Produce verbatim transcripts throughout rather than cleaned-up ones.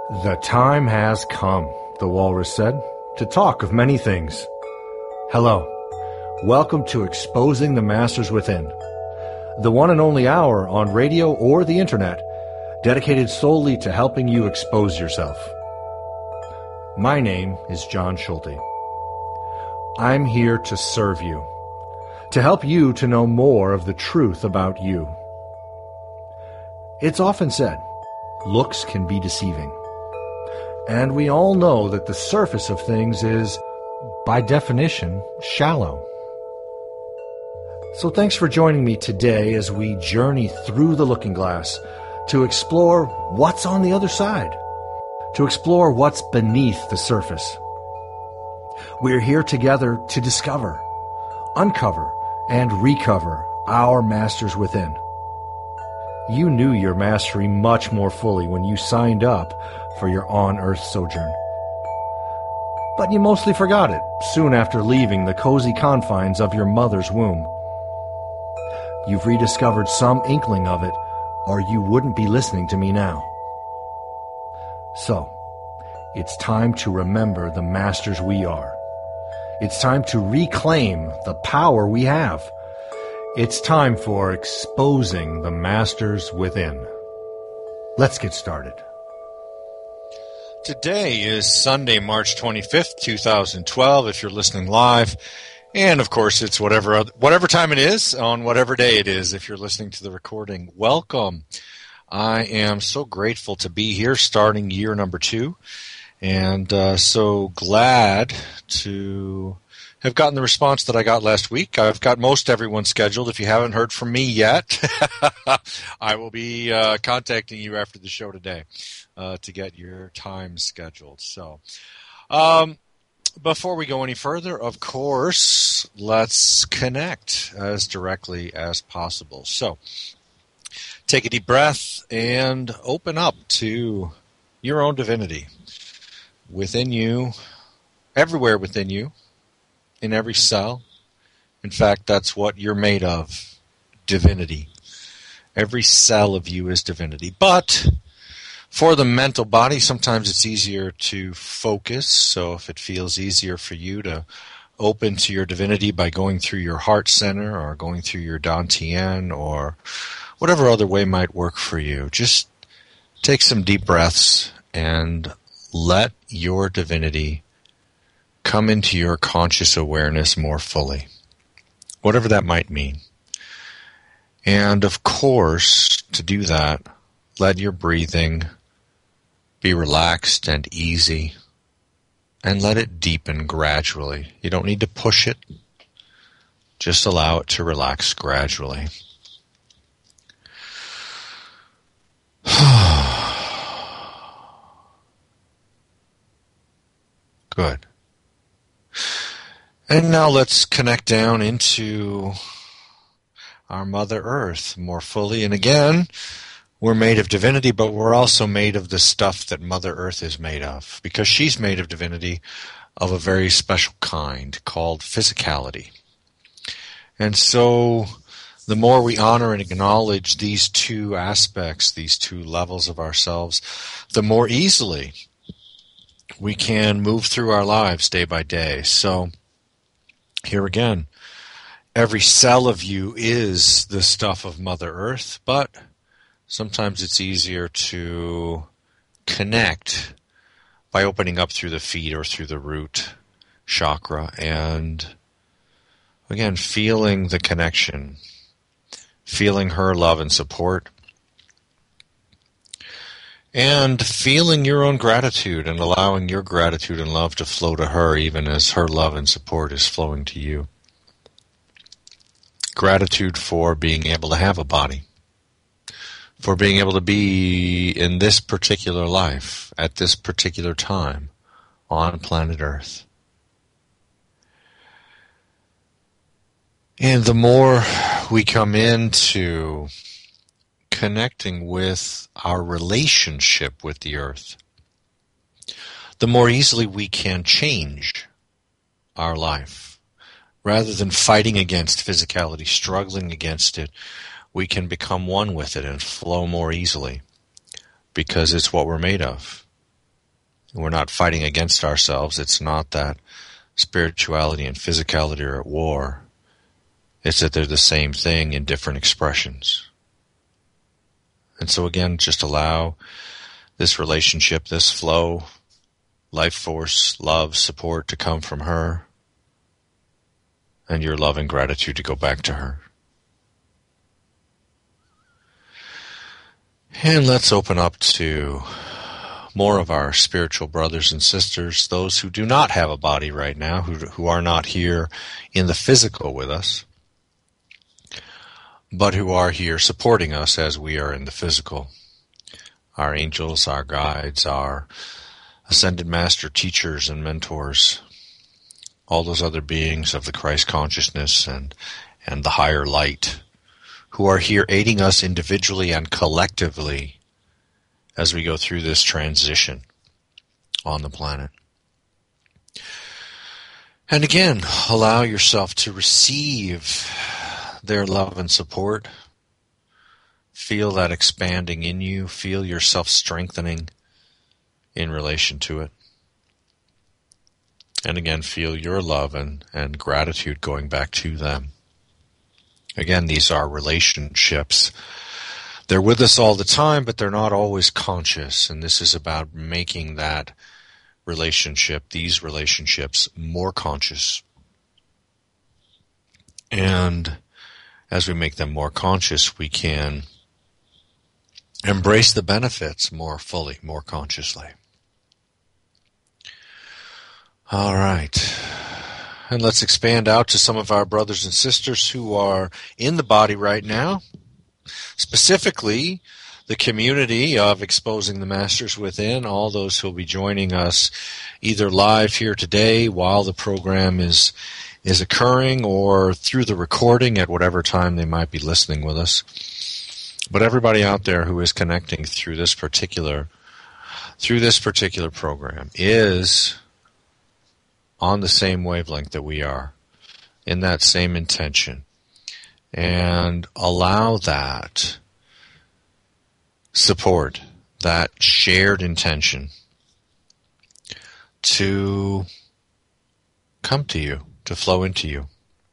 The time has come, the walrus said, to talk of many things. Hello. Welcome to Exposing the Masters Within, the one and only hour on radio or the internet dedicated solely to helping you expose yourself. My name is John Schulte. I'm here to serve you, to help you to know more of the truth about you. It's often said, looks can be deceiving. And we all know that the surface of things is, by definition, shallow. So thanks for joining me today as we journey through the looking glass to explore what's on the other side, to explore what's beneath the surface. We're here together to discover, uncover, and recover our masters within. You knew your mastery much more fully when you signed up for your on-earth sojourn. But you mostly forgot it soon after leaving the cozy confines of your mother's womb. You've rediscovered some inkling of it, or you wouldn't be listening to me now. So, it's time to remember the masters we are. It's time to reclaim the power we have. It's time for Exposing the Masters Within. Let's get started. Today is Sunday, March twenty-fifth, twenty twelve, if you're listening live. And, of course, it's whatever other, whatever time it is, on whatever day it is, if you're listening to the recording. Welcome. I am so grateful to be here, starting year number two. And uh, so glad to have gotten the response that I got last week. I've got most everyone scheduled. If you haven't heard from me yet, I will be uh, contacting you after the show today uh, to get your time scheduled. So um, before we go any further, of course, let's connect as directly as possible. So take a deep breath and open up to your own divinity within you, everywhere within you. In every cell. In fact, that's what you're made of, divinity. Every cell of you is divinity. But for the mental body, sometimes it's easier to focus. So if it feels easier for you to open to your divinity by going through your heart center or going through your Dantian or whatever other way might work for you, just take some deep breaths and let your divinity come into your conscious awareness more fully, whatever that might mean. And of course, to do that, let your breathing be relaxed and easy, and let it deepen gradually. You don't need to push it. Just allow it to relax gradually. Good. And now let's connect down into our Mother Earth more fully. And again, we're made of divinity, but we're also made of the stuff that Mother Earth is made of, because she's made of divinity of a very special kind called physicality. And so the more we honor and acknowledge these two aspects, these two levels of ourselves, the more easily we can move through our lives day by day. So here again, every cell of you is the stuff of Mother Earth, but sometimes it's easier to connect by opening up through the feet or through the root chakra and, again, feeling the connection, feeling her love and support, and feeling your own gratitude and allowing your gratitude and love to flow to her even as her love and support is flowing to you. Gratitude for being able to have a body, for being able to be in this particular life, at this particular time, on planet Earth. And the more we come into connecting with our relationship with the earth, the more easily we can change our life. Rather than fighting against physicality, struggling against it, we can become one with it and flow more easily because it's what we're made of. We're not fighting against ourselves. It's not that spirituality and physicality are at war. It's that they're the same thing in different expressions. And so again, just allow this relationship, this flow, life force, love, support to come from her, and your love and gratitude to go back to her. And let's open up to more of our spiritual brothers and sisters, those who do not have a body right now, who, who are not here in the physical with us, but who are here supporting us as we are in the physical. Our angels, our guides, our ascended master teachers and mentors, all those other beings of the Christ consciousness and, and the higher light, who are here aiding us individually and collectively as we go through this transition on the planet. And again, allow yourself to receive their love and support. Feel that expanding in you. Feel yourself strengthening in relation to it. And again, feel your love and, and gratitude going back to them. Again, these are relationships. They're with us all the time, but they're not always conscious. And this is about making that relationship, these relationships, more conscious. And as we make them more conscious, we can embrace the benefits more fully, more consciously. All right. And let's expand out to some of our brothers and sisters who are in the body right now. Specifically, the community of Exposing the Masters Within, all those who will be joining us either live here today while the program is is occurring or through the recording at whatever time they might be listening with us. But everybody out there who is connecting through this particular through this particular program is on the same wavelength that we are, in that same intention. And allow that support, that shared intention to come to you, to flow into you.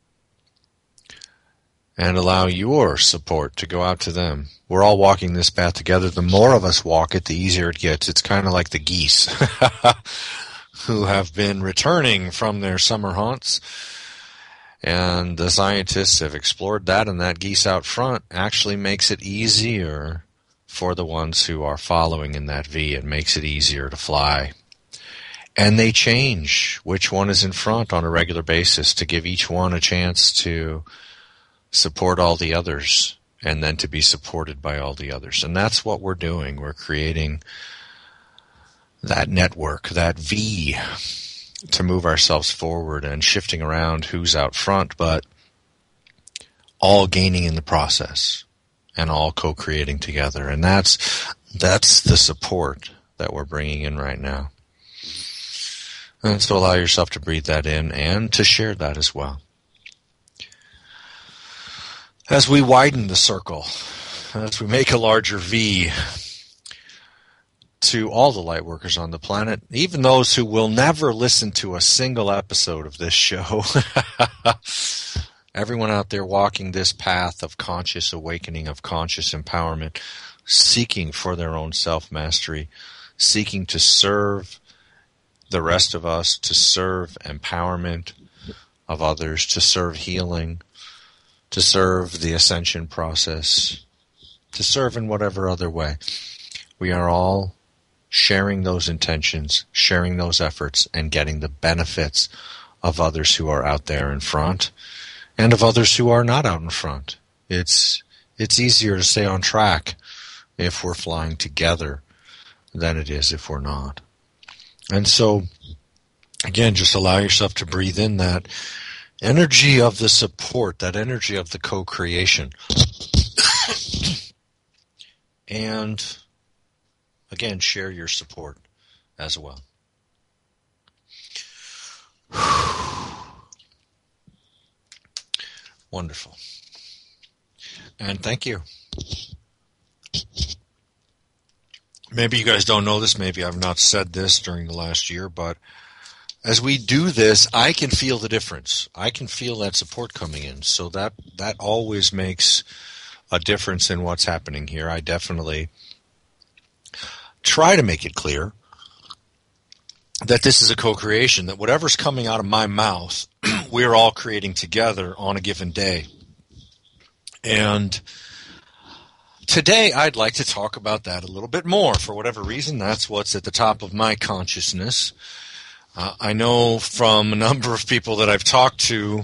And allow your support to go out to them. We're all walking this path together. The more of us walk it, the easier it gets. It's kind of like the geese who have been returning from their summer haunts. And the scientists have explored that, and that geese out front actually makes it easier for the ones who are following in that V. It makes it easier to fly. And they change which one is in front on a regular basis to give each one a chance to support all the others and then to be supported by all the others. And that's what we're doing. We're creating that network, that V, to move ourselves forward and shifting around who's out front, but all gaining in the process and all co-creating together. And that's that's the support that we're bringing in right now. And so allow yourself to breathe that in and to share that as well. As we widen the circle, as we make a larger V, to all the light workers on the planet, even those who will never listen to a single episode of this show. Everyone out there walking this path of conscious awakening, of conscious empowerment, seeking for their own self-mastery, seeking to serve the rest of us, to serve empowerment of others, to serve healing, to serve the ascension process, to serve in whatever other way. We are all sharing those intentions, sharing those efforts, and getting the benefits of others who are out there in front and of others who are not out in front. It's it's easier to stay on track if we're flying together than it is if we're not. And so, again, just allow yourself to breathe in that energy of the support, that energy of the co-creation. And again, share your support as well. Wonderful. And thank you. maybe you guys don't know this, maybe I've not said this during the last year, but as we do this, I can feel the difference. I can feel that support coming in. So that, that always makes a difference in what's happening here. I definitely try to make it clear that this is a co-creation, that whatever's coming out of my mouth, we're all creating together on a given day. And today I'd like to talk about that a little bit more. For whatever reason, that's what's at the top of my consciousness. Uh, I know from a number of people that I've talked to,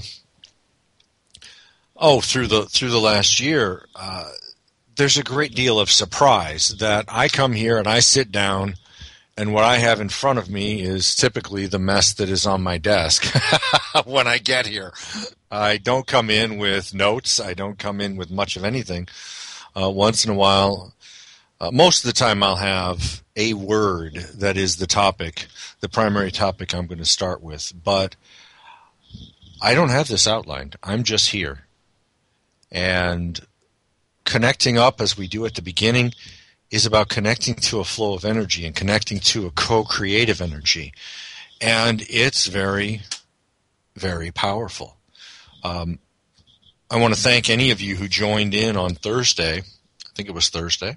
oh, through the through the last year, uh, there's a great deal of surprise that I come here and I sit down, and what I have in front of me is typically the mess that is on my desk when I get here. I don't come in with notes. I don't come in with much of anything. Uh, once in a while, uh, most of the time I'll have a word that is the topic, the primary topic I'm going to start with. But I don't have this outlined. I'm just here. And connecting up as we do at the beginning is about connecting to a flow of energy and connecting to a co-creative energy. And it's very, very powerful. Um, I want to thank any of you who joined in on Thursday. I think it was Thursday.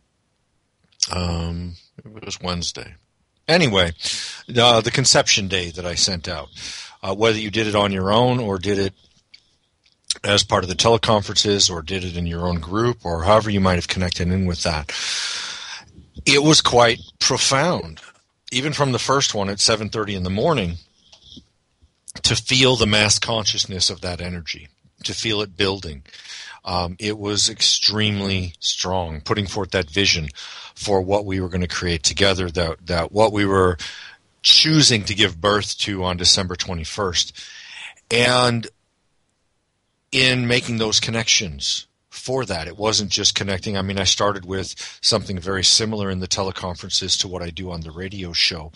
Um, it was Wednesday. Anyway, uh, the Conception Day that I sent out. Uh, whether you did it on your own or did it as part of the teleconferences or did it in your own group or however you might have connected in with that. It was quite profound, even from the first one at seven thirty in the morning, to feel the mass consciousness of that energy, to feel it building. Um, it was extremely strong, putting forth that vision for what we were going to create together, that, that what we were choosing to give birth to on December twenty-first. And in making those connections for that, it wasn't just connecting. I mean, I started with something very similar in the teleconferences to what I do on the radio show.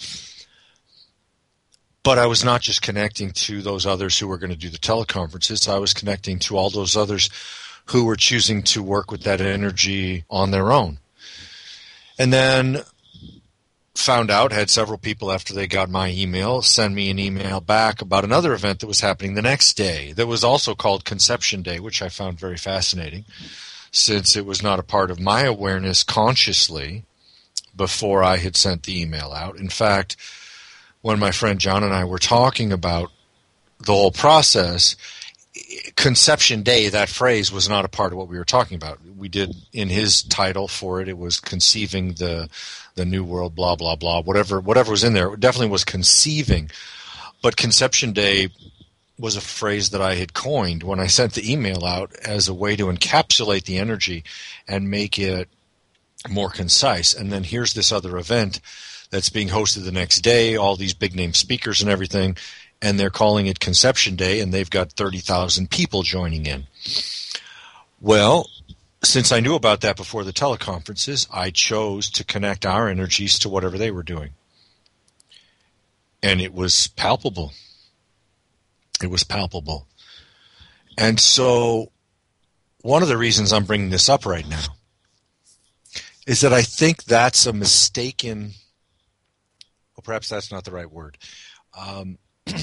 But I was not just connecting to those others who were going to do the teleconferences. I was connecting to all those others who were choosing to work with that energy on their own. And then found out, had several people after they got my email send me an email back about another event that was happening the next day that was also called Conception Day, which I found very fascinating since it was not a part of my awareness consciously before I had sent the email out. In fact, when my friend John and I were talking about the whole process, Conception Day, that phrase was not a part of what we were talking about. We did, in his title for it, it was conceiving the the new world, blah, blah, blah, whatever whatever was in there. It definitely was conceiving. But Conception Day was a phrase that I had coined when I sent the email out as a way to encapsulate the energy and make it more concise. And then here's this other event that's being hosted the next day, all these big-name speakers and everything, and they're calling it Conception Day, and they've got thirty thousand people joining in. Well, since I knew about that before the teleconferences, I chose to connect our energies to whatever they were doing. And it was palpable. It was palpable. And so one of the reasons I'm bringing this up right now is that I think that's a mistaken, or perhaps that's not the right word. Um,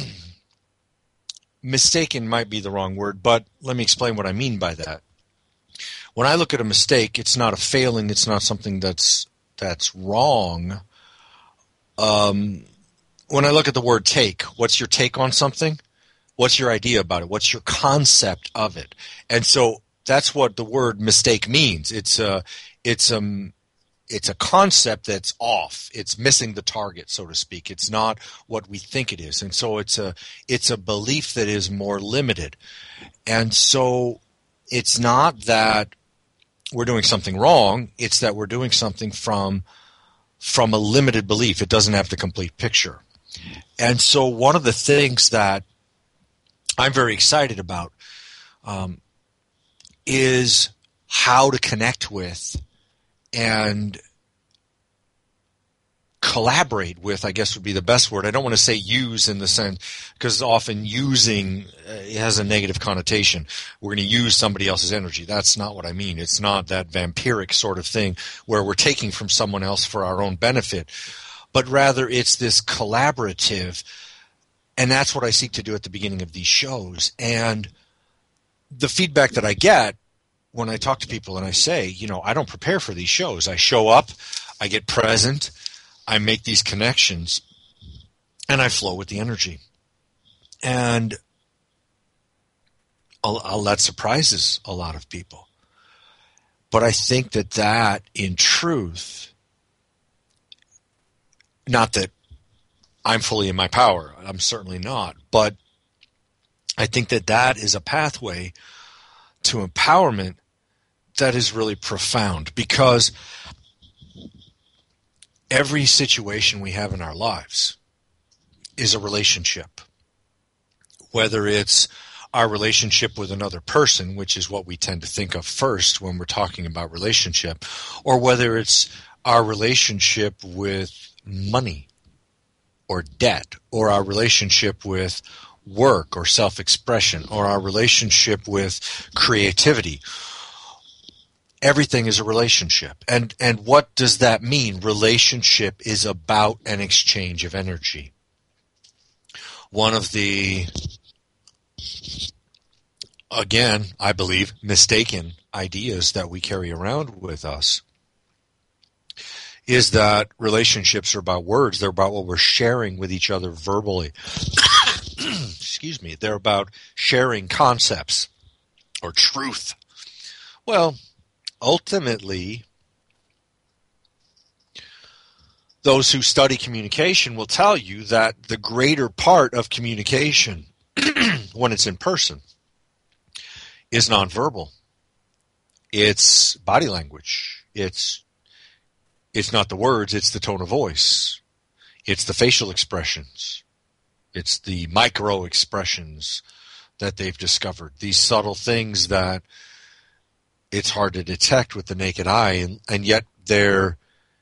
mistaken might be the wrong word, but let me explain what I mean by that. When I look at a mistake, it's not a failing. It's not something that's that's wrong. Um, when I look at the word take, what's your take on something? What's your idea about it? What's your concept of it? And so that's what the word mistake means. It's a it's a it's a concept that's off. It's missing the target, so to speak. It's not what we think it is, and so it's a it's a belief that is more limited. And so it's not that we're doing something wrong, it's that we're doing something from from a limited belief. It doesn't have the complete picture. And so one of the things that I'm very excited about um, is how to connect with and collaborate with, I guess would be the best word. I don't want to say use in the sense, because often using uh, has a negative connotation. We're going to use somebody else's energy. That's not what I mean. It's not that vampiric sort of thing where we're taking from someone else for our own benefit, but rather it's this collaborative, and that's what I seek to do at the beginning of these shows. And the feedback that I get when I talk to people and I say, you know, I don't prepare for these shows. I show up, I get present, I make these connections, and I flow with the energy. And I'll, I'll, that surprises a lot of people. But I think that that, in truth, not that I'm fully in my power, I'm certainly not, but I think that that is a pathway to empowerment that is really profound, because every situation we have in our lives is a relationship. Whether it's our relationship with another person, which is what we tend to think of first when we're talking about relationship, or whether it's our relationship with money or debt, or our relationship with work or self-expression, or our relationship with creativity. Everything is a relationship. And and what does that mean? Relationship is about an exchange of energy. One of the, again, I believe, mistaken ideas that we carry around with us is that relationships are about words. They're about what we're sharing with each other verbally. Excuse me. They're about sharing concepts or truth. Well, ultimately, those who study communication will tell you that the greater part of communication, when it's in person, is nonverbal. It's body language. It's it's not the words, it's the tone of voice. It's the facial expressions. It's the micro expressions that they've discovered. These subtle things that it's hard to detect with the naked eye, and, and yet they're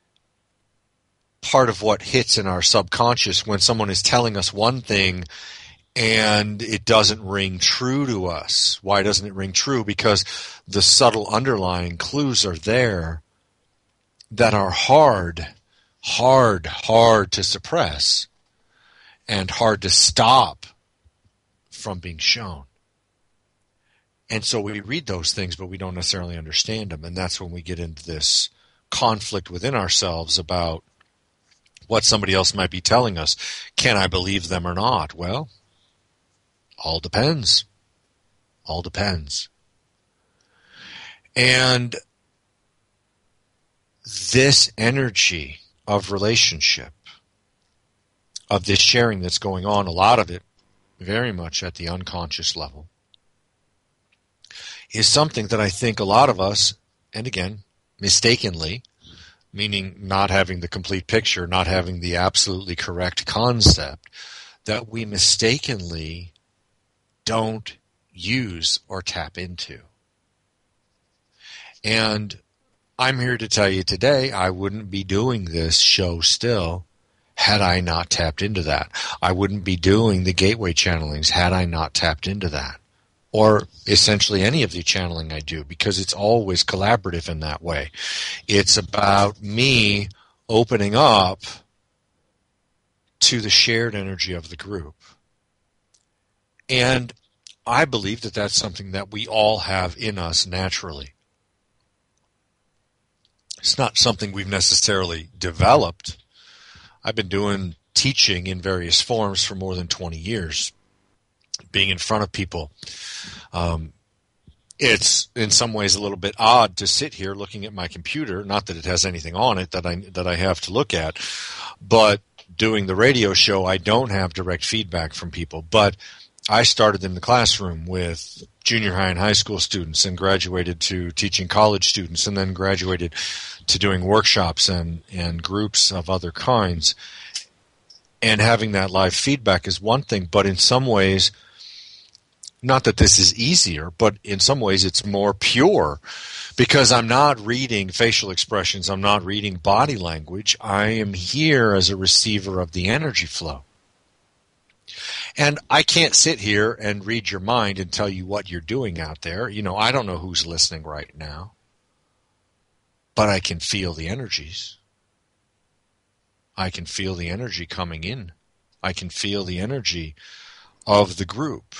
part of what hits in our subconscious when someone is telling us one thing and it doesn't ring true to us. Why doesn't it ring true? Because the subtle underlying clues are there that are hard, hard, hard to suppress and hard to stop from being shown. And so we read those things, but we don't necessarily understand them. And that's when we get into this conflict within ourselves about what somebody else might be telling us. Can I believe them or not? Well, all depends. All depends. And this energy of relationship, of this sharing that's going on, a lot of it very much at the unconscious level, is something that I think a lot of us, and again, mistakenly, meaning not having the complete picture, not having the absolutely correct concept, that we mistakenly don't use or tap into. And I'm here to tell you today, I wouldn't be doing this show still had I not tapped into that. I wouldn't be doing the gateway channelings had I not tapped into that. Or essentially any of the channeling I do, because it's always collaborative in that way. It's about me opening up to the shared energy of the group. And I believe that that's something that we all have in us naturally. It's not something we've necessarily developed. I've been doing teaching in various forms for more than twenty years. Being in front of people. Um, it's in some ways a little bit odd to sit here looking at my computer, not that it has anything on it that I that I have to look at, but doing the radio show, I don't have direct feedback from people. But I started in the classroom with junior high and high school students and graduated to teaching college students and then graduated to doing workshops and, and groups of other kinds. And having that live feedback is one thing, but in some ways Not that this is easier, but in some ways it's more pure because I'm not reading facial expressions. I'm not reading body language. I am here as a receiver of the energy flow. And I can't sit here and read your mind and tell you what you're doing out there. You know, I don't know who's listening right now, but I can feel the energies. I can feel the energy coming in. I can feel the energy of the group.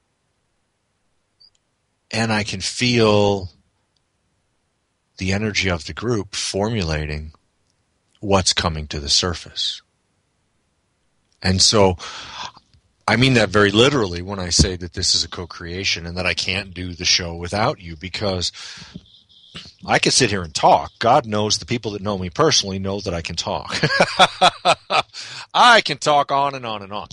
And I can feel the energy of the group formulating what's coming to the surface. And so I mean that very literally when I say that this is a co-creation and that I can't do the show without you, because I can sit here and talk. God knows the people that know me personally know that I can talk. I can talk on and on and on.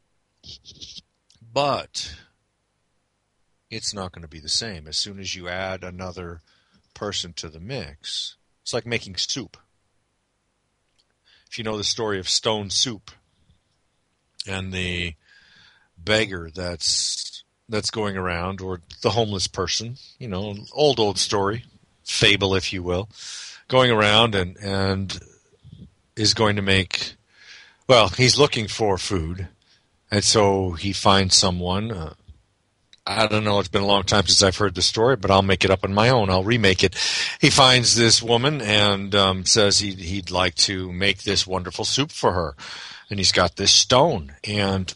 But it's not going to be the same. As soon as you add another person to the mix, it's like making soup. If you know the story of Stone Soup and the beggar that's that's going around, or the homeless person, you know, old, old story, fable, if you will, going around and, and is going to make, well, he's looking for food, and so he finds someone. Uh, I don't know, it's been a long time since I've heard the story, but I'll make it up on my own. I'll remake it. He finds this woman and um, says he'd, he'd like to make this wonderful soup for her. And he's got this stone. And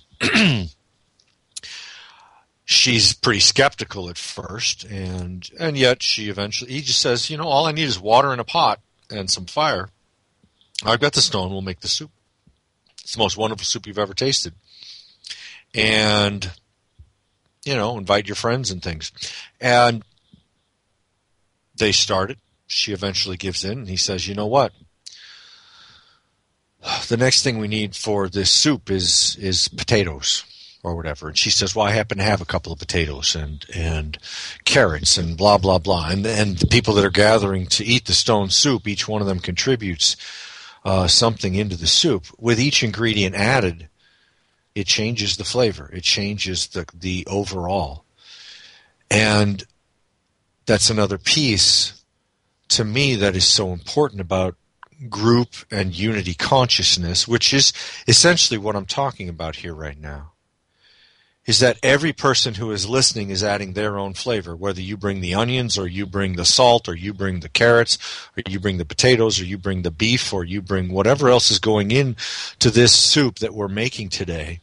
she's pretty skeptical at first. And, and yet she eventually, he just says, you know, all I need is water in a pot and some fire. I've got the stone. We'll make the soup. It's the most wonderful soup you've ever tasted. And you know, invite your friends and things. And they start it. She eventually gives in, and he says, you know what? The next thing we need for this soup is is potatoes or whatever. And she says, well, I happen to have a couple of potatoes and and carrots and blah, blah, blah. And, and the people that are gathering to eat the stone soup, each one of them contributes uh, something into the soup. With each ingredient added, it changes the flavor. It changes the the overall. And that's another piece to me that is so important about group and unity consciousness, which is essentially what I'm talking about here right now, is that every person who is listening is adding their own flavor, whether you bring the onions or you bring the salt or you bring the carrots or you bring the potatoes or you bring the beef or you bring whatever else is going in to this soup that we're making today.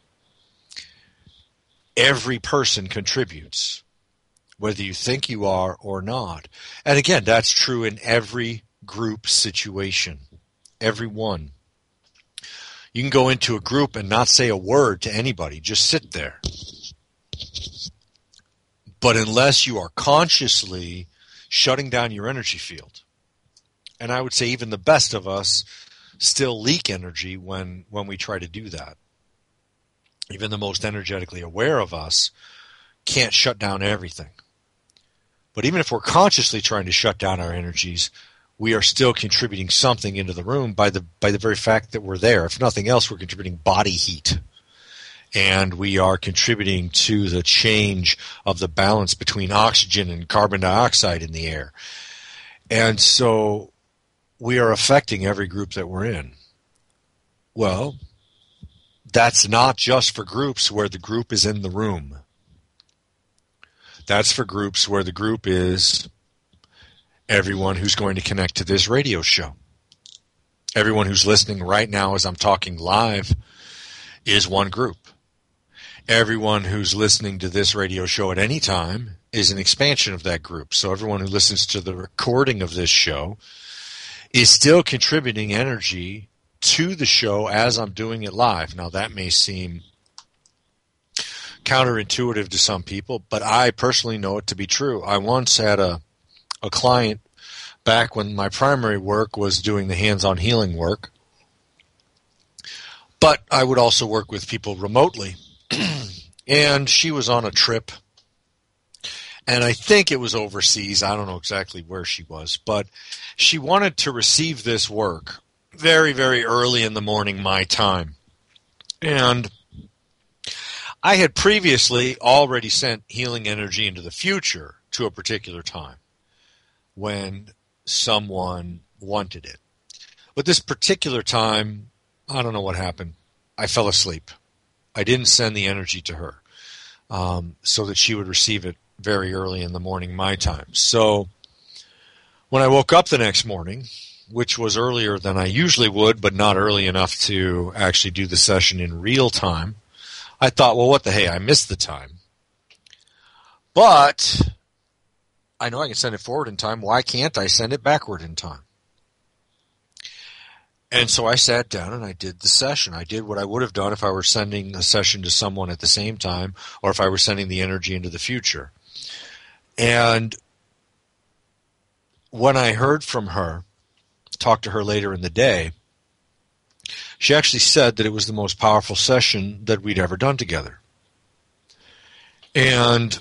Every person contributes, whether you think you are or not. And again, that's true in every group situation. Every one. You can go into a group and not say a word to anybody. Just sit there. But unless you are consciously shutting down your energy field, and I would say even the best of us still leak energy when, when we try to do that. Even the most energetically aware of us can't shut down everything. But even if we're consciously trying to shut down our energies, we are still contributing something into the room by the by the very fact that we're there. If nothing else, we're contributing body heat. And we are contributing to the change of the balance between oxygen and carbon dioxide in the air. And so we are affecting every group that we're in. Well, that's not just for groups where the group is in the room. That's for groups where the group is everyone who's going to connect to this radio show. Everyone who's listening right now as I'm talking live is one group. Everyone who's listening to this radio show at any time is an expansion of that group. So everyone who listens to the recording of this show is still contributing energy to the show as I'm doing it live. Now, that may seem counterintuitive to some people, but I personally know it to be true. I once had a a client back when my primary work was doing the hands-on healing work, but I would also work with people remotely. And she was on a trip, and I think it was overseas. I don't know exactly where she was, but she wanted to receive this work very, very early in the morning, my time. And I had previously already sent healing energy into the future to a particular time when someone wanted it. But this particular time, I don't know what happened. I fell asleep. I didn't send the energy to her um, so that she would receive it very early in the morning, my time. So when I woke up the next morning, which was earlier than I usually would, but not early enough to actually do the session in real time, I thought, well, what the hey, I missed the time. But I know I can send it forward in time. Why can't I send it backward in time? And so I sat down and I did the session. I did what I would have done if I were sending a session to someone at the same time, or if I were sending the energy into the future. And when I heard from her, talked to her later in the day, she actually said that it was the most powerful session that we'd ever done together. And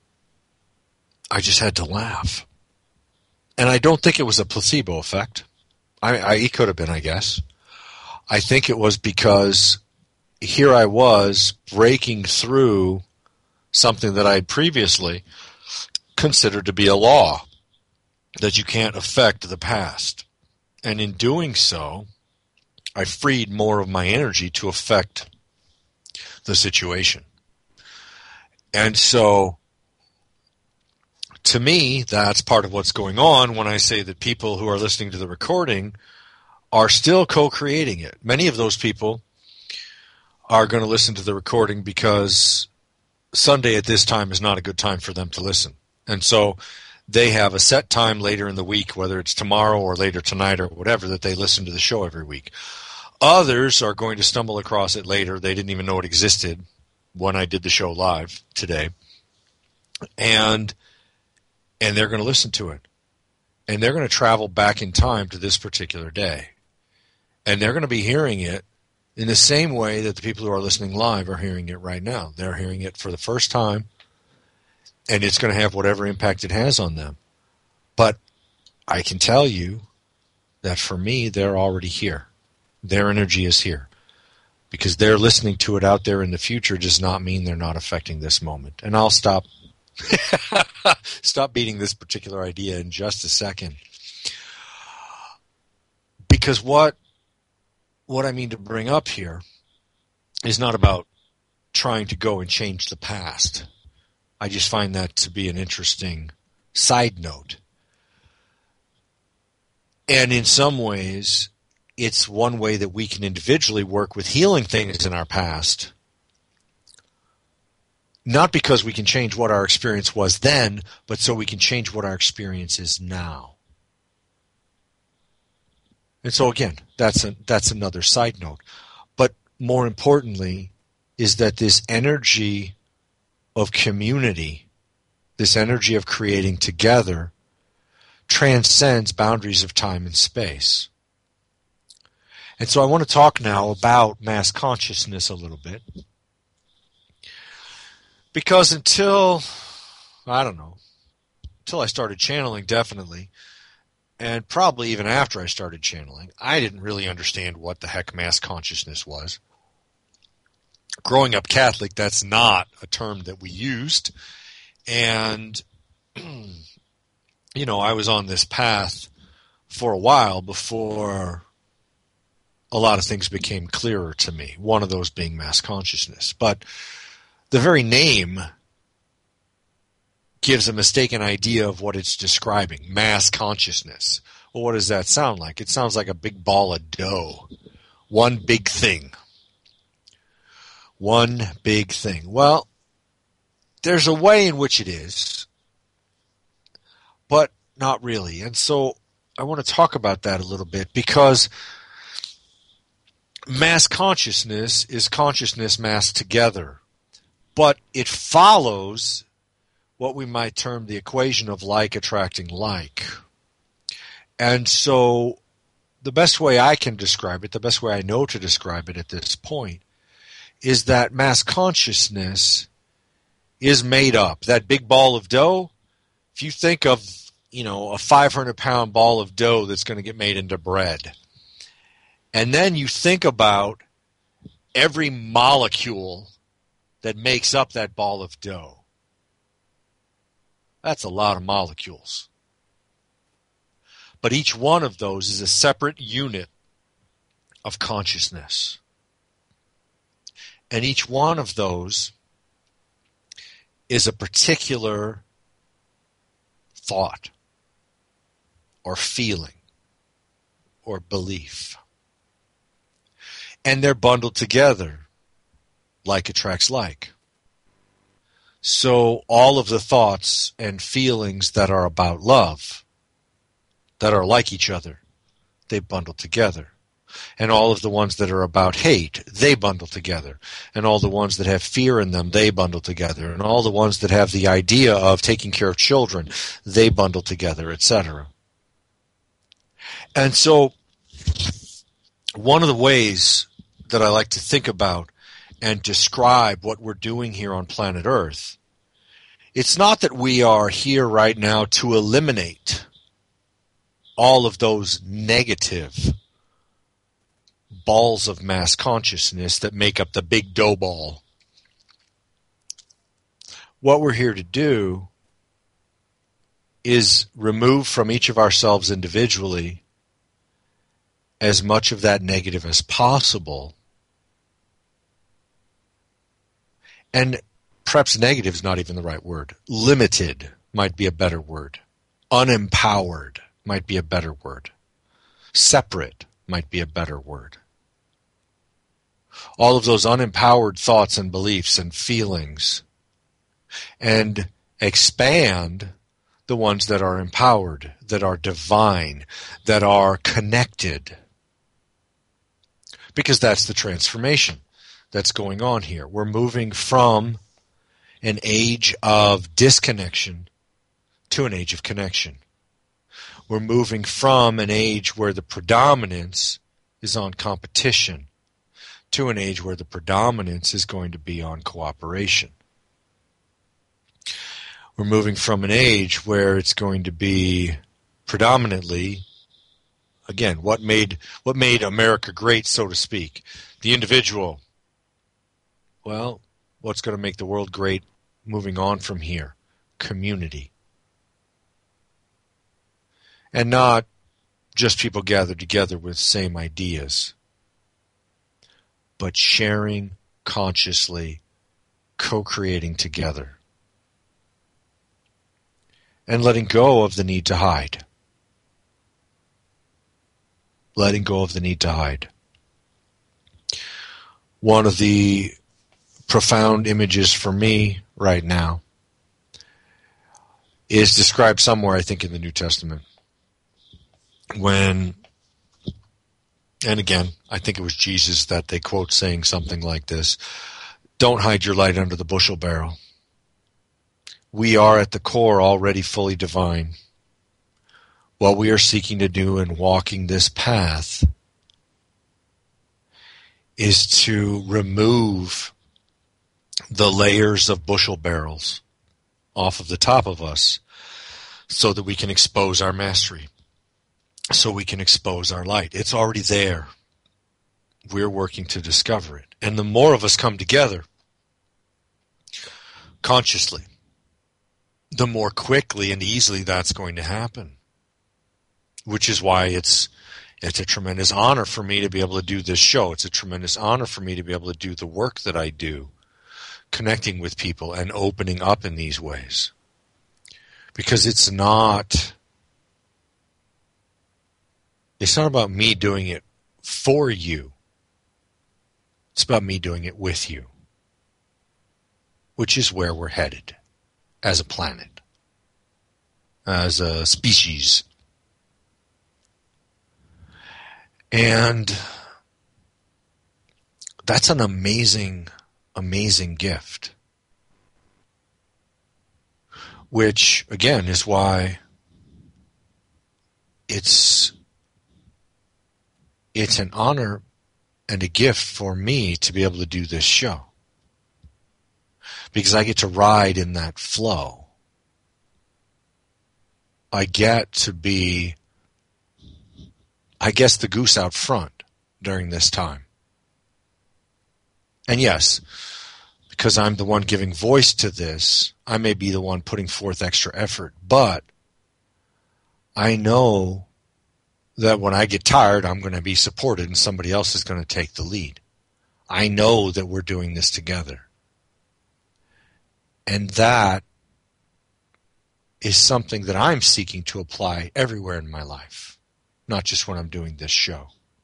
I just had to laugh. And I don't think it was a placebo effect. I, I, it could have been, I guess. I think it was because here I was breaking through something that I had previously considered to be a law, that you can't affect the past. And in doing so, I freed more of my energy to affect the situation. And so, to me, that's part of what's going on when I say that people who are listening to the recording are still co-creating it. Many of those people are going to listen to the recording because Sunday at this time is not a good time for them to listen. And so they have a set time later in the week, whether it's tomorrow or later tonight or whatever, that they listen to the show every week. Others are going to stumble across it later. They didn't even know it existed when I did the show live today. And and they're going to listen to it. And they're going to travel back in time to this particular day. And they're going to be hearing it in the same way that the people who are listening live are hearing it right now. They're hearing it for the first time, and it's going to have whatever impact it has on them. But I can tell you that for me, they're already here. Their energy is here. Because they're listening to it out there in the future does not mean they're not affecting this moment. And I'll stop stop beating this particular idea in just a second. Because what what I mean to bring up here is not about trying to go and change the past. I just find that to be an interesting side note. And in some ways, it's one way that we can individually work with healing things in our past. Not because we can change what our experience was then, but so we can change what our experience is now. And so again, that's a, that's another side note. But more importantly is that this energy of community, this energy of creating together, transcends boundaries of time and space. And so I want to talk now about mass consciousness a little bit. Because until, I don't know, until I started channeling, definitely, and probably even after I started channeling, I didn't really understand what the heck mass consciousness was. Growing up Catholic, that's not a term that we used. And, you know, I was on this path for a while before a lot of things became clearer to me, one of those being mass consciousness. But the very name gives a mistaken idea of what it's describing, mass consciousness. Well, what does that sound like? It sounds like a big ball of dough. One big thing. One big thing. Well, there's a way in which it is, but not really. And so I want to talk about that a little bit because mass consciousness is consciousness massed together. But it follows what we might term the equation of like attracting like. And so the best way I can describe it, the best way I know to describe it at this point, is that mass consciousness is made up. That big ball of dough, if you think of, you know, a five hundred pound ball of dough that's going to get made into bread, and then you think about every molecule that makes up that ball of dough. That's a lot of molecules. But each one of those is a separate unit of consciousness. And each one of those is a particular thought or feeling or belief. And they're bundled together like attracts like. So all of the thoughts and feelings that are about love, that are like each other, they bundle together. And all of the ones that are about hate, they bundle together. And all the ones that have fear in them, they bundle together. And all the ones that have the idea of taking care of children, they bundle together, et cetera. And so one of the ways that I like to think about and describe what we're doing here on planet Earth, it's not that we are here right now to eliminate all of those negative balls of mass consciousness that make up the big dough ball. What we're here to do is remove from each of ourselves individually as much of that negative as possible. And perhaps negative is not even the right word. Limited might be a better word. Unempowered might be a better word. Separate might be a better word. All of those unempowered thoughts and beliefs and feelings, and expand the ones that are empowered, that are divine, that are connected. Because that's the transformation that's going on here. We're moving from an age of disconnection to an age of connection. We're moving from an age where the predominance is on competition to an age where the predominance is going to be on cooperation. We're moving from an age where it's going to be predominantly, again, what made what made America great, so to speak? The individual. Well, what's going to make the world great moving on from here? Community. And not just people gathered together with same ideas, but sharing consciously, co-creating together, and letting go of the need to hide. Letting go of the need to hide. One of the profound images for me right now is described somewhere, I think, in the New Testament. When, and again, I think it was Jesus that they quote saying something like this: don't hide your light under the bushel barrel. We are at the core already fully divine. What we are seeking to do in walking this path is to remove the layers of bushel barrels off of the top of us so that we can expose our mastery, so we can expose our light. It's already there. We're working to discover it. And the more of us come together consciously, the more quickly and easily that's going to happen. Which is why it's it's a tremendous honor for me to be able to do this show. It's a tremendous honor for me to be able to do the work that I do, connecting with people and opening up in these ways. Because it's not it's not about me doing it for you. It's about me doing it with you. Which is where we're headed as a planet, as a species. And that's an amazing, amazing gift. Which, again, is why it's it's an honor and a gift for me to be able to do this show. Because I get to ride in that flow. I get to be, I guess, the goose out front during this time. And yes, because I'm the one giving voice to this, I may be the one putting forth extra effort, but I know that when I get tired, I'm going to be supported and somebody else is going to take the lead. I know that we're doing this together. And that is something that I'm seeking to apply everywhere in my life, not just when I'm doing this show.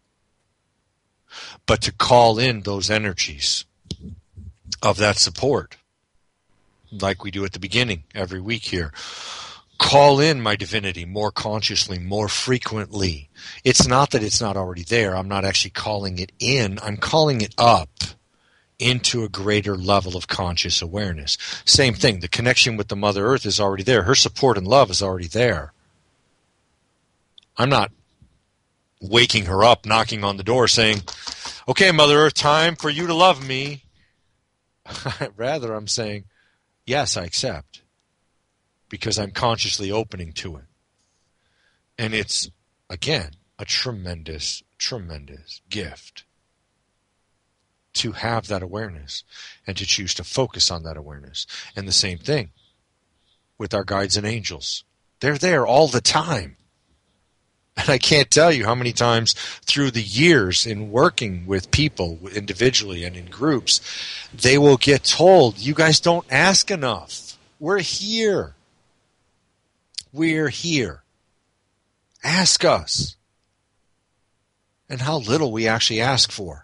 But to call in those energies of that support, like we do at the beginning every week here. Call in my divinity more consciously, more frequently. It's not that it's not already there. I'm not actually calling it in. I'm calling it up into a greater level of conscious awareness. Same thing. The connection with the Mother Earth is already there. Her support and love is already there. I'm not waking her up, knocking on the door saying, okay, Mother Earth, time for you to love me. Rather, I'm saying, yes, I accept, because I'm consciously opening to it. And it's, again, a tremendous, tremendous gift to have that awareness and to choose to focus on that awareness. And the same thing with our guides and angels. They're there all the time. And I can't tell you how many times through the years in working with people individually and in groups, they will get told, you guys don't ask enough. We're here. We're here. Ask us. And how little we actually ask for.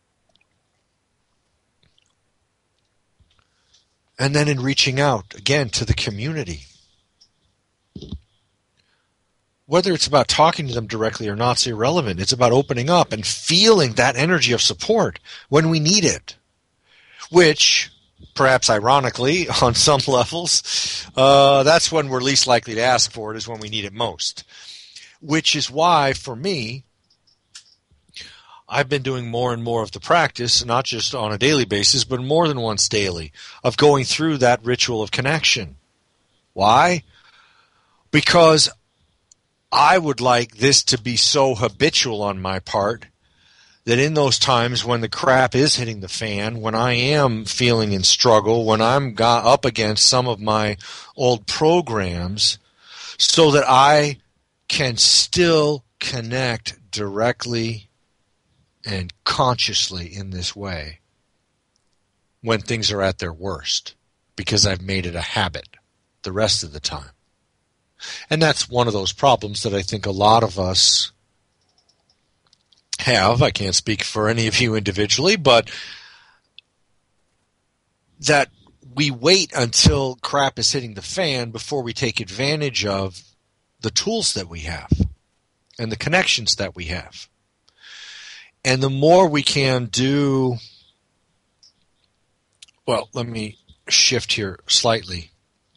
And then in reaching out, again, to the community. Whether it's about talking to them directly or not is irrelevant. It's about opening up and feeling that energy of support when we need it. Which, perhaps ironically, on some levels, uh, that's when we're least likely to ask for it, is when we need it most. Which is why, for me, I've been doing more and more of the practice, not just on a daily basis, but more than once daily, of going through that ritual of connection. Why? Because I would like this to be so habitual on my part that in those times when the crap is hitting the fan, when I am feeling in struggle, when I'm got up against some of my old programs, so that I can still connect directly and consciously in this way when things are at their worst, because I've made it a habit the rest of the time. And that's one of those problems that I think a lot of us have. I can't speak for any of you individually, but that we wait until crap is hitting the fan before we take advantage of the tools that we have and the connections that we have. And the more we can do, well, let me shift here slightly.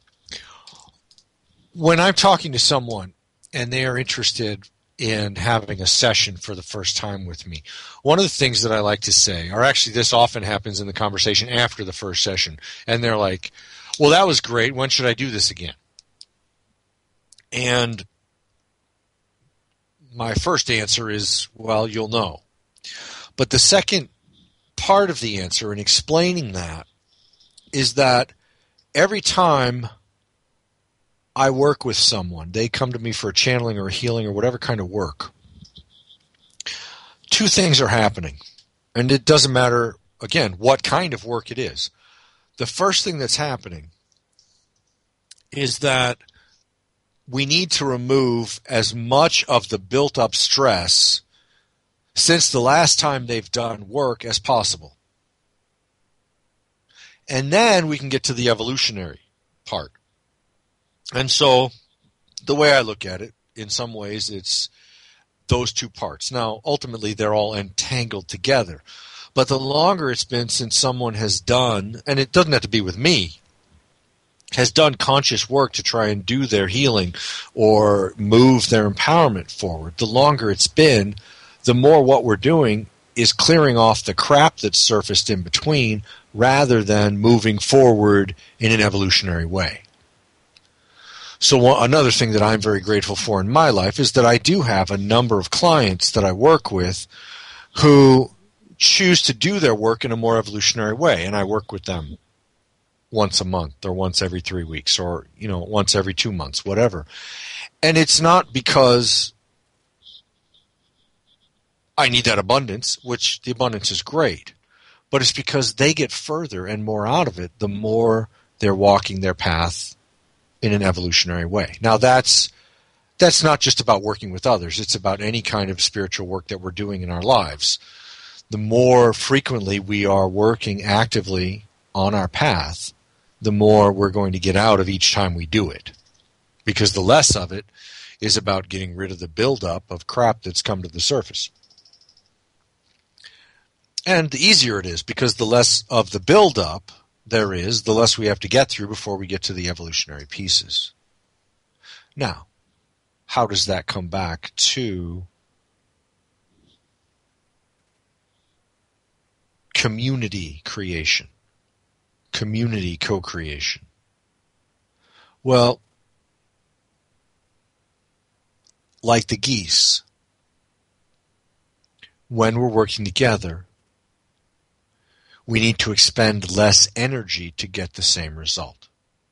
When I'm talking to someone and they are interested in having a session for the first time with me, one of the things that I like to say, or actually this often happens in the conversation after the first session, and they're like, well, that was great. When should I do this again? And my first answer is, well, you'll know. But the second part of the answer in explaining that is that every time I work with someone, they come to me for a channeling or a healing or whatever kind of work, two things are happening. And it doesn't matter, again, what kind of work it is. The first thing that's happening is that we need to remove as much of the built-up stress since the last time they've done work as possible. And then we can get to the evolutionary part. And so the way I look at it, in some ways, it's those two parts. Now, ultimately, they're all entangled together. But the longer it's been since someone has done, and it doesn't have to be with me, has done conscious work to try and do their healing or move their empowerment forward, the longer it's been, the more what we're doing is clearing off the crap that's surfaced in between rather than moving forward in an evolutionary way. So one, another thing that I'm very grateful for in my life is that I do have a number of clients that I work with who choose to do their work in a more evolutionary way, and I work with them once a month or once every three weeks or, you know, once every two months, whatever. And it's not because I need that abundance, which the abundance is great, but it's because they get further and more out of it the more they're walking their path in an evolutionary way. Now, that's that's not just about working with others. It's about any kind of spiritual work that we're doing in our lives. The more frequently we are working actively on our path, the more we're going to get out of each time we do it. Because the less of it is about getting rid of the buildup of crap that's come to the surface. And the easier it is, because the less of the buildup there is, the less we have to get through before we get to the evolutionary pieces. Now, how does that come back to community creation, community co-creation? Well, like the geese, when we're working together, we need to expend less energy to get the same result.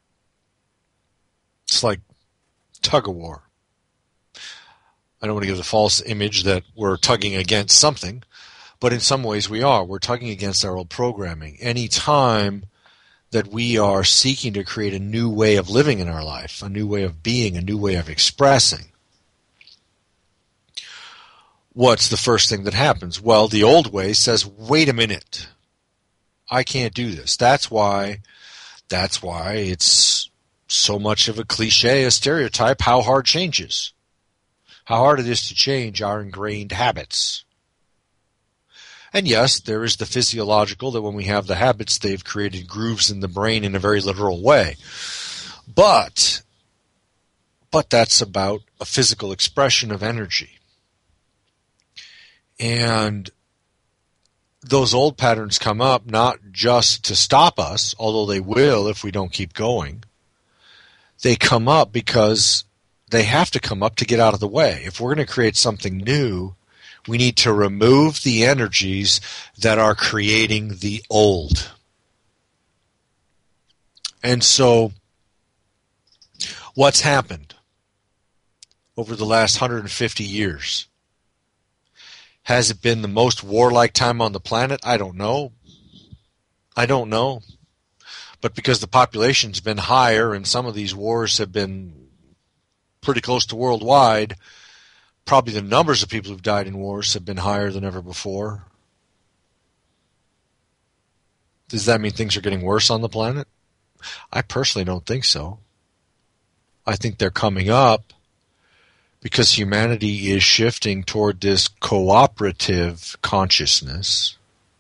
It's like tug-of-war. I don't want to give the false image that we're tugging against something, but in some ways we are. We're tugging against our old programming. Any time that we are seeking to create a new way of living in our life, a new way of being, a new way of expressing, what's the first thing that happens? Well, the old way says, wait a minute. I can't do this. That's why, that's why it's so much of a cliche, a stereotype, how hard change is. How hard it is to change our ingrained habits. And yes, there is the physiological, that when we have the habits, they've created grooves in the brain in a very literal way. But, but that's about a physical expression of energy. And those old patterns come up not just to stop us, although they will if we don't keep going. They come up because they have to come up to get out of the way. If we're going to create something new, we need to remove the energies that are creating the old. And so, what's happened over the last one hundred fifty years? Has it been the most warlike time on the planet? I don't know. I don't know. But because the population's been higher and some of these wars have been pretty close to worldwide, probably the numbers of people who've died in wars have been higher than ever before. Does that mean things are getting worse on the planet? I personally don't think so. I think they're coming up because humanity is shifting toward this cooperative consciousness.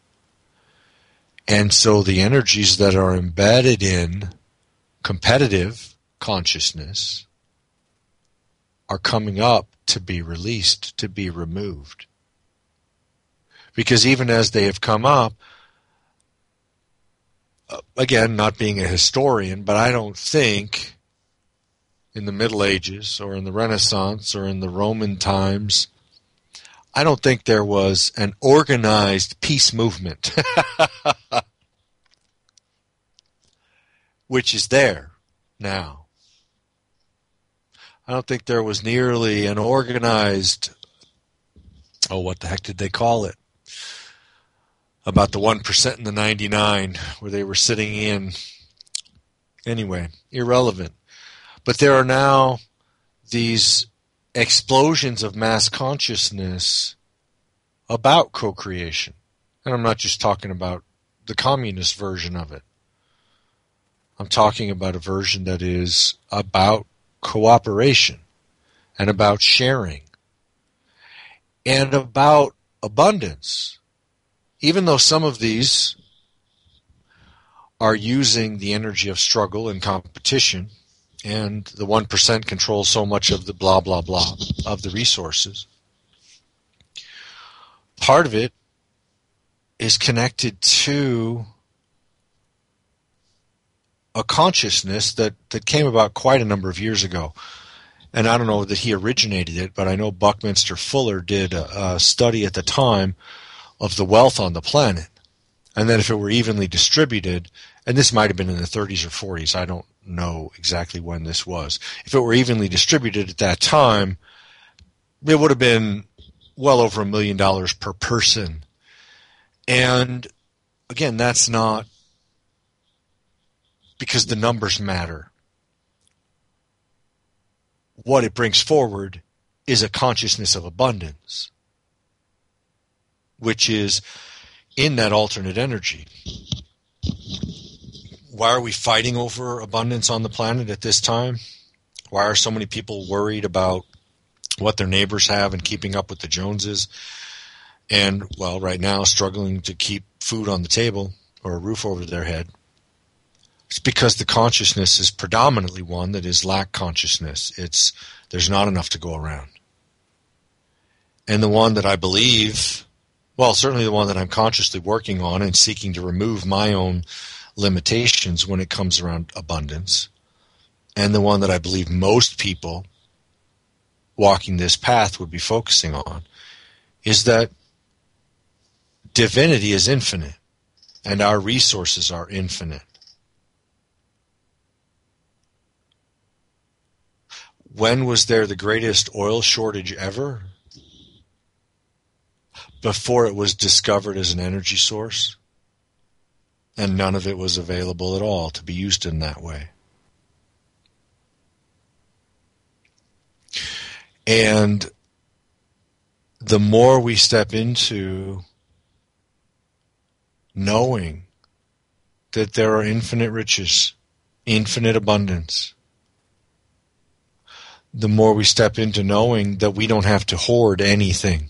And so the energies that are embedded in competitive consciousness are coming up to be released, to be removed. Because even as they have come up, again, not being a historian, but I don't think in the Middle Ages or in the Renaissance or in the Roman times, I don't think there was an organized peace movement, which is there now. I don't think there was nearly an organized, oh, what the heck did they call it? About the one percent and the ninety-nine, where they were sitting in. Anyway, irrelevant. But there are now these explosions of mass consciousness about co-creation. And I'm not just talking about the communist version of it. I'm talking about a version that is about cooperation and about sharing and about abundance. Even though some of these are using the energy of struggle and competition, and the one percent controls so much of the blah, blah, blah of the resources, part of it is connected to a consciousness that, that came about quite a number of years ago. And I don't know that he originated it, but I know Buckminster Fuller did a, a study at the time of the wealth on the planet. And then if it were evenly distributed, and this might have been in the thirties or forties, I don't know exactly when this was. If it were evenly distributed at that time, it would have been well over a million dollars per person. And again, that's not because the numbers matter. What it brings forward is a consciousness of abundance, which is in that alternate energy. Why are we fighting over abundance on the planet at this time? Why are so many people worried about what their neighbors have and keeping up with the Joneses? And, well, right now struggling to keep food on the table or a roof over their head. It's because the consciousness is predominantly one that is lack consciousness. It's there's not enough to go around. And the one that I believe, well, certainly the one that I'm consciously working on and seeking to remove my own limitations when it comes around abundance, and the one that I believe most people walking this path would be focusing on, is that divinity is infinite and our resources are infinite. When was there the greatest oil shortage ever? Before it was discovered as an energy source, and none of it was available at all to be used in that way. And the more we step into knowing that there are infinite riches, infinite abundance, the more we step into knowing that we don't have to hoard anything,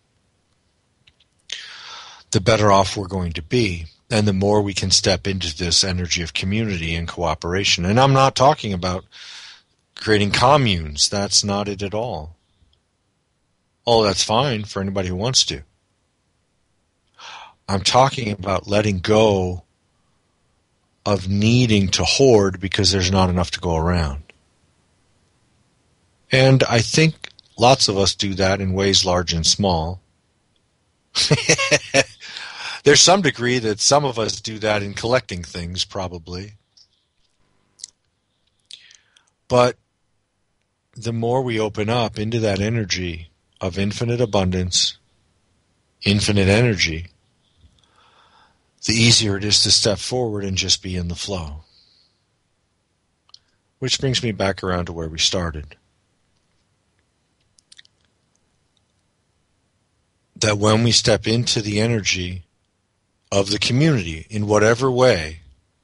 the better off we're going to be. And the more we can step into this energy of community and cooperation. And I'm not talking about creating communes. That's not it at all. Oh, that's fine for anybody who wants to. I'm talking about letting go of needing to hoard because there's not enough to go around. And I think lots of us do that in ways large and small. There's some degree that some of us do that in collecting things, probably. But the more we open up into that energy of infinite abundance, infinite energy, the easier it is to step forward and just be in the flow. Which brings me back around to where we started. That when we step into the energy of the community in whatever way,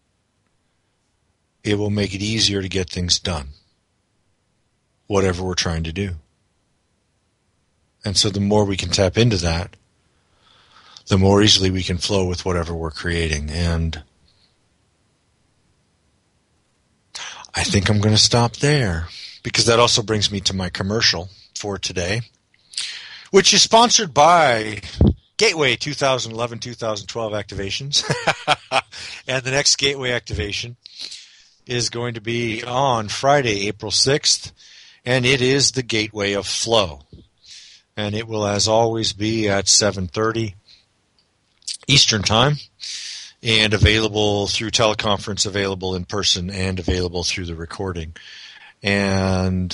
it will make it easier to get things done, whatever we're trying to do. And so the more we can tap into that, the more easily we can flow with whatever we're creating. And I think I'm going to stop there, because that also brings me to my commercial for today, which is sponsored by Gateway twenty eleven to twenty twelve activations. And the next Gateway activation is going to be on Friday, April sixth, and it is the Gateway of Flow. And it will, as always, be at seven thirty Eastern Time, and available through teleconference, available in person, and available through the recording. And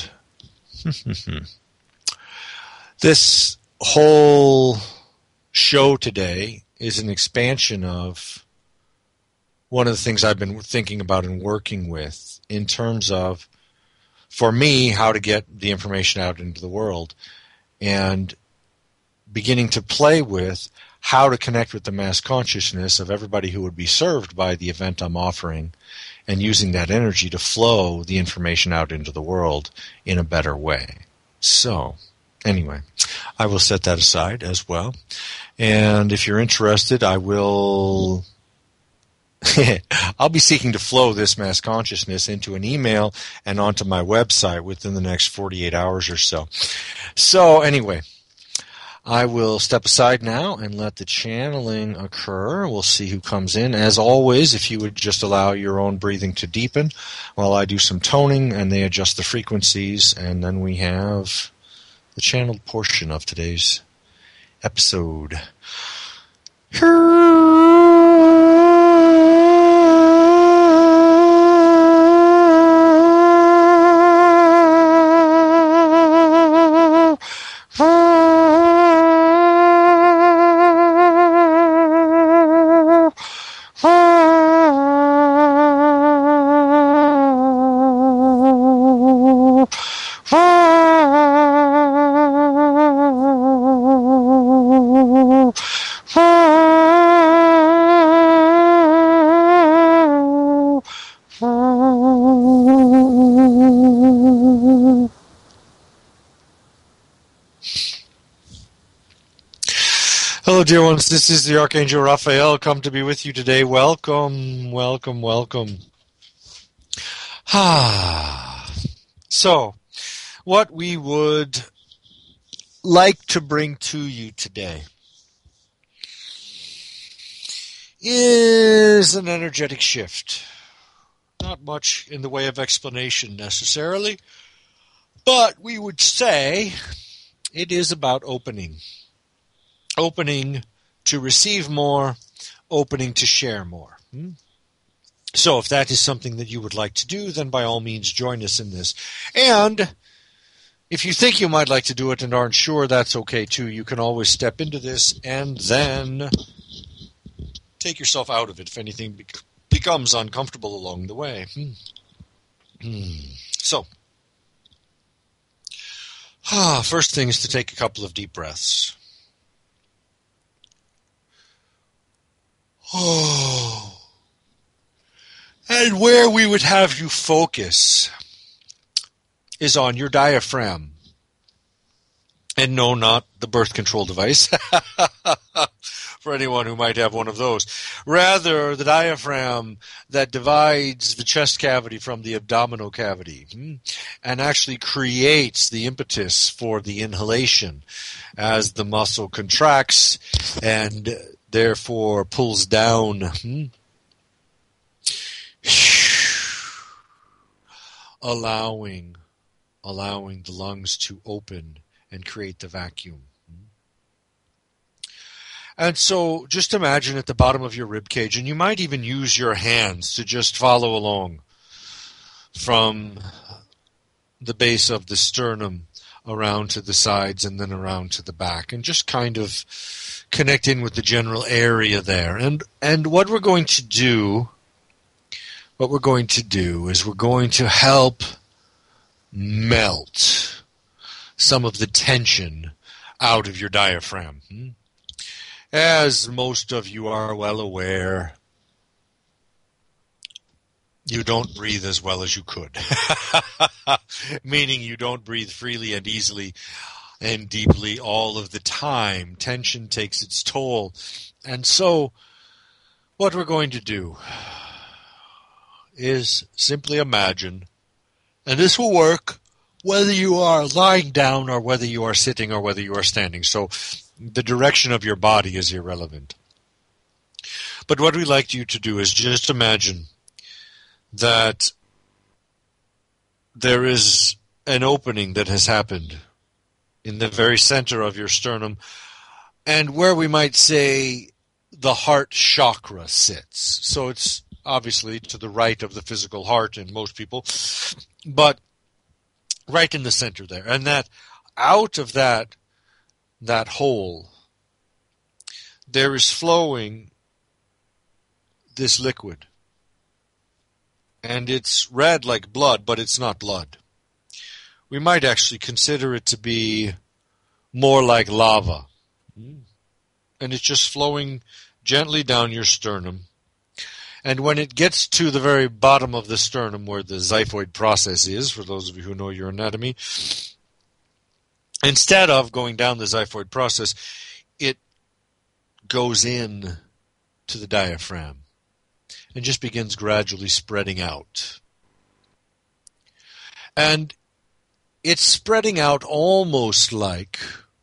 this whole show today is an expansion of one of the things I've been thinking about and working with in terms of, for me, how to get the information out into the world, and beginning to play with how to connect with the mass consciousness of everybody who would be served by the event I'm offering, and using that energy to flow the information out into the world in a better way. So, anyway, I will set that aside as well. And if you're interested, I will... I'll be seeking to flow this mass consciousness into an email and onto my website within the next forty-eight hours or so. So, anyway, I will step aside now and let the channeling occur. We'll see who comes in. As always, if you would just allow your own breathing to deepen while I do some toning and they adjust the frequencies, and then we have the channeled portion of today's episode. Hello, dear ones. This is the Archangel Raphael, come to be with you today. Welcome, welcome, welcome. Ah. So, what we would like to bring to you today is an energetic shift. Not much in the way of explanation necessarily, but we would say it is about opening. Opening to receive more, opening to share more. Hmm? So if that is something that you would like to do, then by all means join us in this. And if you think you might like to do it and aren't sure, that's okay too. You can always step into this and then take yourself out of it if anything be- becomes uncomfortable along the way. Hmm. Hmm. So, ah, first thing is to take a couple of deep breaths. Oh. And where we would have you focus is on your diaphragm. And no, not the birth control device, for anyone who might have one of those. Rather, the diaphragm that divides the chest cavity from the abdominal cavity, and actually creates the impetus for the inhalation as the muscle contracts and therefore pulls down. Allowing, allowing the lungs to open and create the vacuum. And so just imagine at the bottom of your rib cage, and you might even use your hands to just follow along from the base of the sternum around to the sides and then around to the back, and just kind of connect in with the general area there. And and what we're going to do, what we're going to do is we're going to help melt some of the tension out of your diaphragm. As most of you are well aware, you don't breathe as well as you could. Meaning you don't breathe freely and easily and deeply all of the time. Tension takes its toll. And so what we're going to do is simply imagine, and this will work whether you are lying down or whether you are sitting or whether you are standing. So the direction of your body is irrelevant. But what we'd like you to do is just imagine that there is an opening that has happened in the very center of your sternum, and where we might say the heart chakra sits. So it's obviously to the right of the physical heart in most people, but right in the center there. And that out of that that hole, there is flowing this liquid. And it's red like blood, but it's not blood. We might actually consider it to be more like lava. And it's just flowing gently down your sternum. And when it gets to the very bottom of the sternum, where the xiphoid process is, for those of you who know your anatomy, instead of going down the xiphoid process, it goes in to the diaphragm and just begins gradually spreading out. And it's spreading out almost like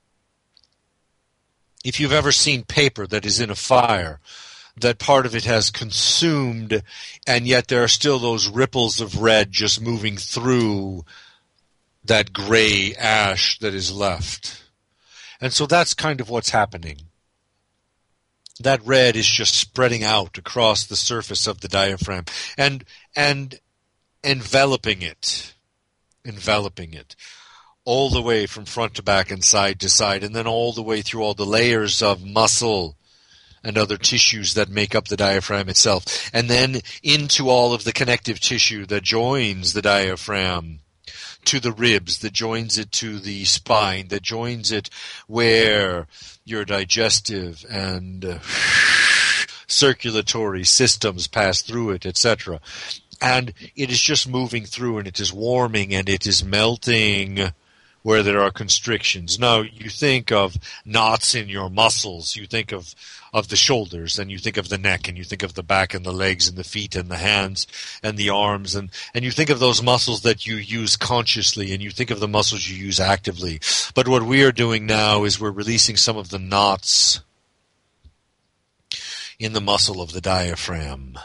if you've ever seen paper that is in a fire, that part of it has consumed, and yet there are still those ripples of red just moving through that gray ash that is left. And so that's kind of what's happening. That red is just spreading out across the surface of the diaphragm and and enveloping it, enveloping it, all the way from front to back and side to side, and then all the way through all the layers of muscle and other tissues that make up the diaphragm itself, and then into all of the connective tissue that joins the diaphragm to the ribs, that joins it to the spine, that joins it where your digestive and uh, circulatory systems pass through it, et cetera. And it is just moving through, and it is warming, and it is melting where there are constrictions. Now, you think of knots in your muscles. You think of, of the shoulders, and you think of the neck, and you think of the back and the legs and the feet and the hands and the arms, and, and you think of those muscles that you use consciously, and you think of the muscles you use actively. But what we are doing now is we're releasing some of the knots in the muscle of the diaphragm.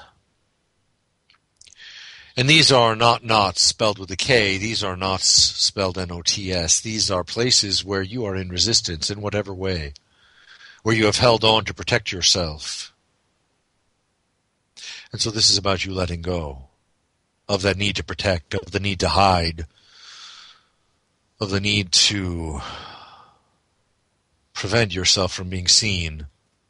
And these are not knots spelled with a K. These are knots spelled N O T S. These are places where you are in resistance in whatever way, where you have held on to protect yourself. And so this is about you letting go of that need to protect, of the need to hide, of the need to prevent yourself from being seen,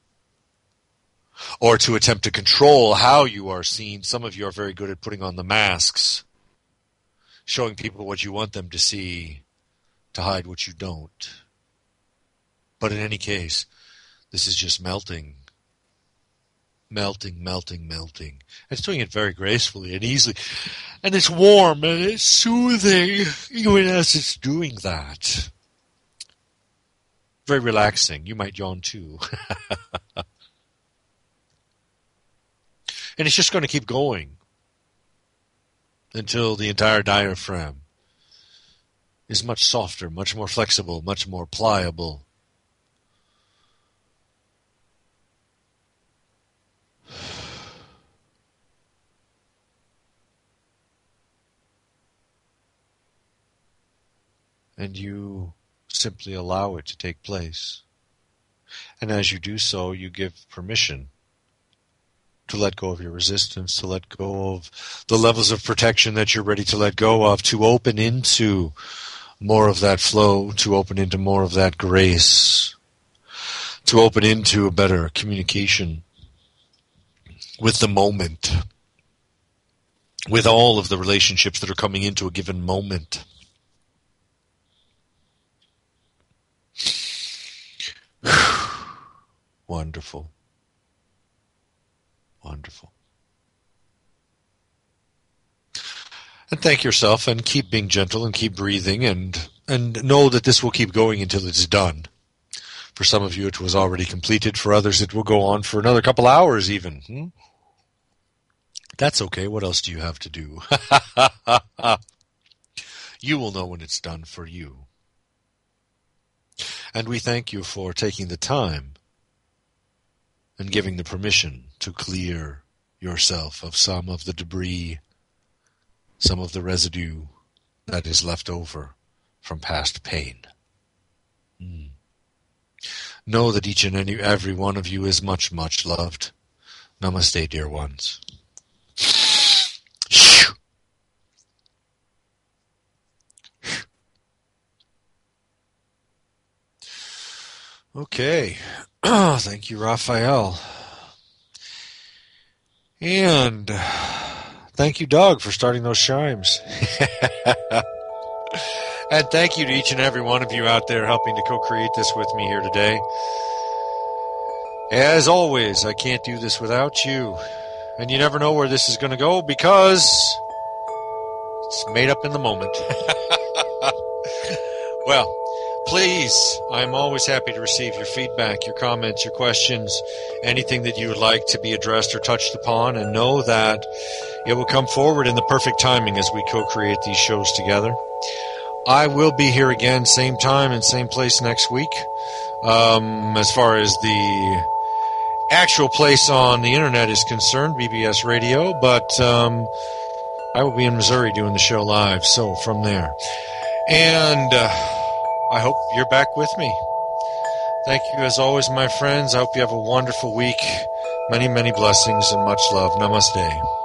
or to attempt to control how you are seen. Some of you are very good at putting on the masks, showing people what you want them to see, to hide what you don't. But in any case, this is just melting. Melting, melting, melting. It's doing it very gracefully and easily. And it's warm and it's soothing, even as it's doing that. Very relaxing. You might yawn too. And it's just going to keep going until the entire diaphragm is much softer, much more flexible, much more pliable. And you simply allow it to take place. And as you do so, you give permission to let go of your resistance, to let go of the levels of protection that you're ready to let go of, to open into more of that flow, to open into more of that grace, to open into a better communication with the moment, with all of the relationships that are coming into a given moment. Wonderful. Wonderful. And thank yourself, and keep being gentle, and keep breathing, and and know that this will keep going until it's done. For some of you, it was already completed. For others, it will go on for another couple hours even. Hmm? That's okay. What else do you have to do? You will know when it's done for you. And we thank you for taking the time and giving the permission to clear yourself of some of the debris, some of the residue that is left over from past pain. Mm. Know that each and any, every one of you is much, much loved. Namaste, dear ones. Okay. Thank you, Raphael. And thank you, Doug, for starting those chimes. And thank you to each and every one of you out there helping to co-create this with me here today. As always, I can't do this without you. And you never know where this is going to go because it's made up in the moment. Well, please, I'm always happy to receive your feedback, your comments, your questions, anything that you would like to be addressed or touched upon, and know that it will come forward in the perfect timing as we co-create these shows together. I will be here again, same time and same place next week. Um, as far as the actual place on the internet is concerned, B B S Radio, but um, I will be in Missouri doing the show live, so from there. And uh, I hope you're back with me. Thank you as always, my friends. I hope you have a wonderful week. Many, many blessings and much love. Namaste.